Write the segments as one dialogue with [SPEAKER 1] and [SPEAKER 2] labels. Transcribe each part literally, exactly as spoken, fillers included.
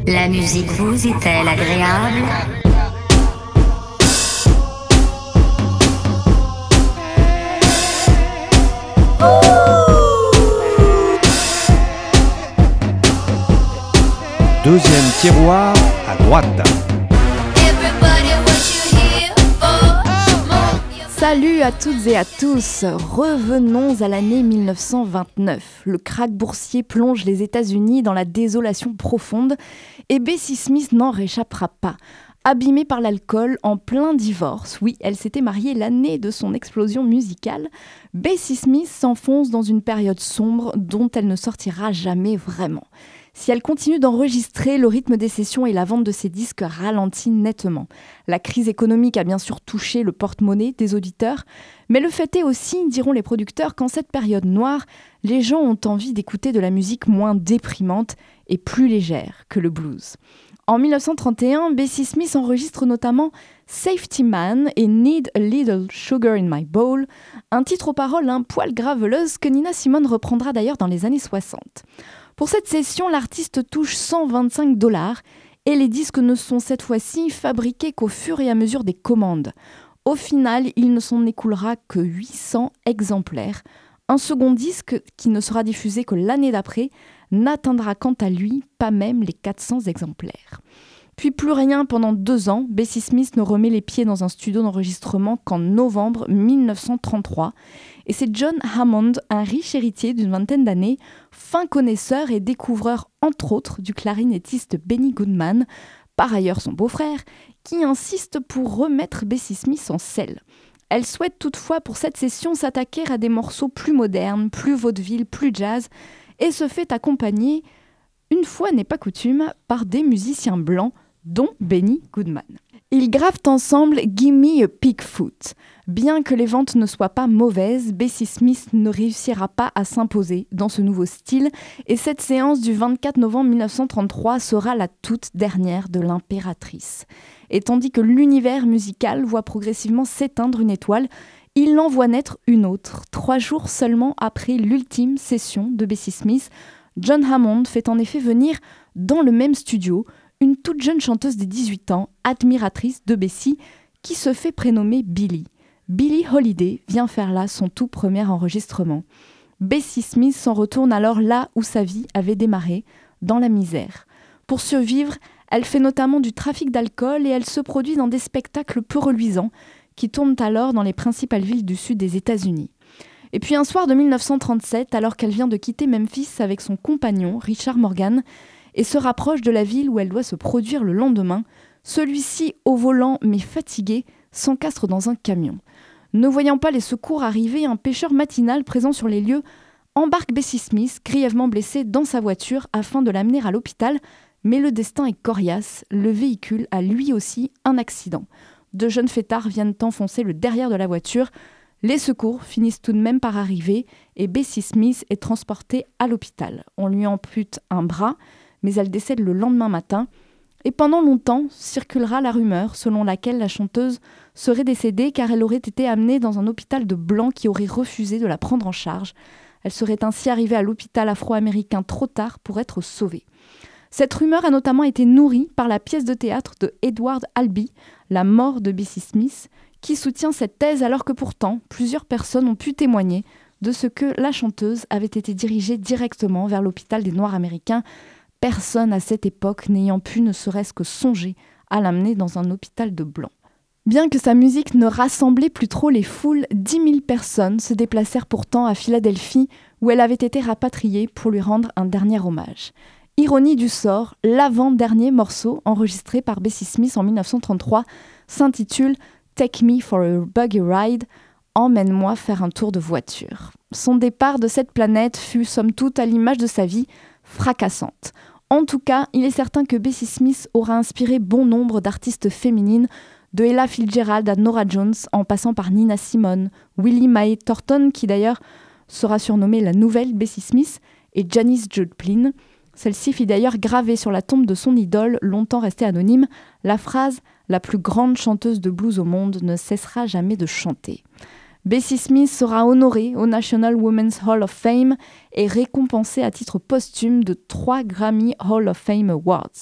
[SPEAKER 1] La musique vous est-elle agréable ?
[SPEAKER 2] Deuxième tiroir à droite.
[SPEAKER 3] Salut à toutes et à tous, revenons à l'année mille neuf cent vingt-neuf. Le krach boursier plonge les États-Unis dans la désolation profonde et Bessie Smith n'en réchappera pas. Abîmée par l'alcool, en plein divorce, oui, elle s'était mariée l'année de son explosion musicale, Bessie Smith s'enfonce dans une période sombre dont elle ne sortira jamais vraiment. Si elle continue d'enregistrer, le rythme des sessions et la vente de ses disques ralentit nettement. La crise économique a bien sûr touché le porte-monnaie des auditeurs, mais le fait est aussi, diront les producteurs, qu'en cette période noire, les gens ont envie d'écouter de la musique moins déprimante et plus légère que le blues. En dix-neuf cent trente et un, Bessie Smith enregistre notamment Safety Man et Need a Little Sugar in My Bowl, un titre aux paroles un poil graveleuses que Nina Simone reprendra d'ailleurs dans les années soixante. Pour cette session, l'artiste touche cent vingt-cinq dollars et les disques ne sont cette fois-ci fabriqués qu'au fur et à mesure des commandes. Au final, il ne s'en écoulera que huit cents exemplaires. Un second disque, qui ne sera diffusé que l'année d'après, n'atteindra quant à lui pas même les quatre cents exemplaires. Puis plus rien pendant deux ans, Bessie Smith ne remet les pieds dans un studio d'enregistrement qu'en novembre dix-neuf cent trente-trois. Et c'est John Hammond, un riche héritier d'une vingtaine d'années, fin connaisseur et découvreur entre autres du clarinettiste Benny Goodman, par ailleurs son beau-frère, qui insiste pour remettre Bessie Smith en selle. Elle souhaite toutefois pour cette session s'attaquer à des morceaux plus modernes, plus vaudeville, plus jazz, et se fait accompagner, une fois n'est pas coutume, par des musiciens blancs, dont Benny Goodman. Ils gravent ensemble Gimme a Pigfoot. Bien que les ventes ne soient pas mauvaises, Bessie Smith ne réussira pas à s'imposer dans ce nouveau style et cette séance du vingt-quatre novembre dix-neuf cent trente-trois sera la toute dernière de l'impératrice. Et tandis que l'univers musical voit progressivement s'éteindre une étoile, il en voit naître une autre. Trois jours seulement après l'ultime session de Bessie Smith, John Hammond fait en effet venir dans le même studio une toute jeune chanteuse de dix-huit ans, admiratrice de Bessie, qui se fait prénommer Billie. Billie Holiday vient faire là son tout premier enregistrement. Bessie Smith s'en retourne alors là où sa vie avait démarré, dans la misère. Pour survivre, elle fait notamment du trafic d'alcool et elle se produit dans des spectacles peu reluisants qui tournent alors dans les principales villes du sud des États-Unis. Et puis un soir de dix-neuf cent trente-sept, alors qu'elle vient de quitter Memphis avec son compagnon, Richard Morgan, et se rapproche de la ville où elle doit se produire le lendemain, celui-ci, au volant mais fatigué, s'encastre dans un camion. Ne voyant pas les secours arriver, un pêcheur matinal présent sur les lieux embarque Bessie Smith, grièvement blessée, dans sa voiture afin de l'amener à l'hôpital, mais le destin est coriace, le véhicule a lui aussi un accident. De jeunes fêtards viennent enfoncer le derrière de la voiture. Les secours finissent tout de même par arriver et Bessie Smith est transportée à l'hôpital. On lui ampute un bras, mais elle décède le lendemain matin. Et pendant longtemps circulera la rumeur selon laquelle la chanteuse serait décédée car elle aurait été amenée dans un hôpital de blancs qui aurait refusé de la prendre en charge. Elle serait ainsi arrivée à l'hôpital afro-américain trop tard pour être sauvée. Cette rumeur a notamment été nourrie par la pièce de théâtre de Edward Albee, La mort de Bessie Smith, qui soutient cette thèse alors que pourtant plusieurs personnes ont pu témoigner de ce que la chanteuse avait été dirigée directement vers l'hôpital des Noirs américains, personne à cette époque n'ayant pu ne serait-ce que songer à l'amener dans un hôpital de blancs. Bien que sa musique ne rassemblait plus trop les foules, dix mille personnes se déplacèrent pourtant à Philadelphie où elle avait été rapatriée pour lui rendre un dernier hommage. Ironie du sort, l'avant-dernier morceau enregistré par Bessie Smith en dix-neuf cent trente-trois s'intitule « Take me for a buggy ride », « Emmène-moi faire un tour de voiture ». Son départ de cette planète fut somme toute à l'image de sa vie fracassante. En tout cas, il est certain que Bessie Smith aura inspiré bon nombre d'artistes féminines, de Ella Fitzgerald à Norah Jones, en passant par Nina Simone, Willie Mae Thornton, qui d'ailleurs sera surnommée la nouvelle Bessie Smith, et Janis Joplin. Celle-ci fit d'ailleurs graver sur la tombe de son idole, longtemps restée anonyme, la phrase « La plus grande chanteuse de blues au monde ne cessera jamais de chanter ». Bessie Smith sera honorée au National Women's Hall of Fame et récompensée à titre posthume de trois Grammy Hall of Fame Awards.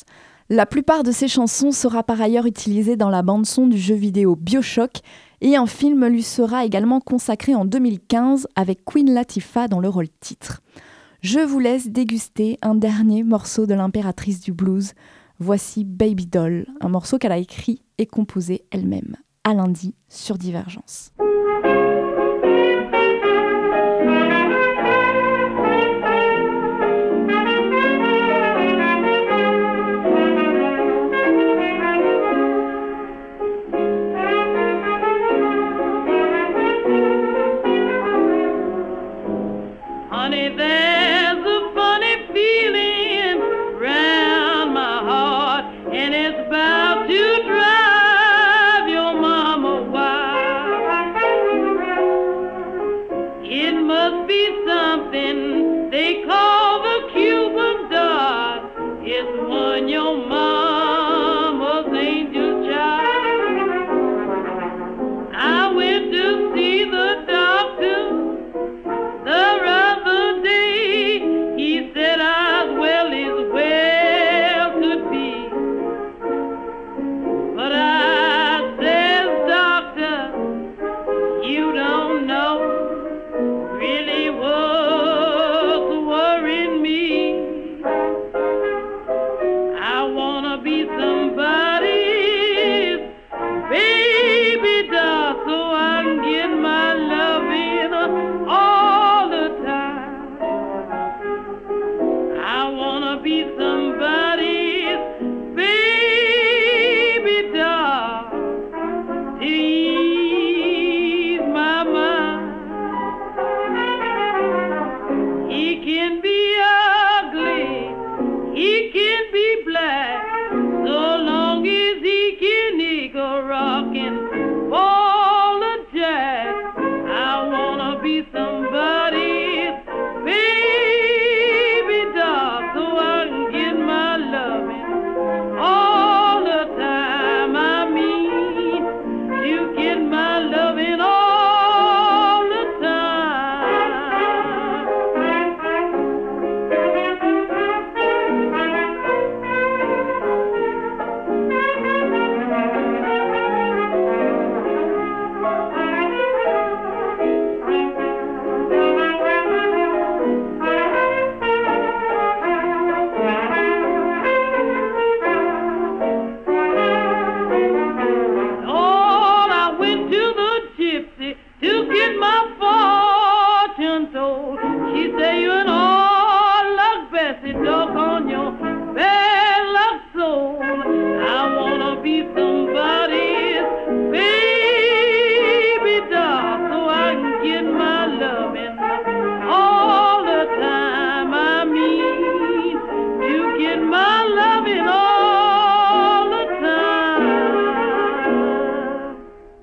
[SPEAKER 3] La plupart de ses chansons sera par ailleurs utilisée dans la bande-son du jeu vidéo BioShock et un film lui sera également consacré en deux mille quinze avec Queen Latifah dans le rôle titre. Je vous laisse déguster un dernier morceau de l'impératrice du blues. Voici Baby Doll, un morceau qu'elle a écrit et composé elle-même. À lundi sur Divergence.
[SPEAKER 4] Honey, there's a funny feeling round my heart, and it's about to drive your mama wild. It must be something they call the Cuban dot. It's one your mama's angel child. I went to see the doctor the other day. He said I as well as well could be. But I says, doctor, you don't know really what's worrying me. I wanna be some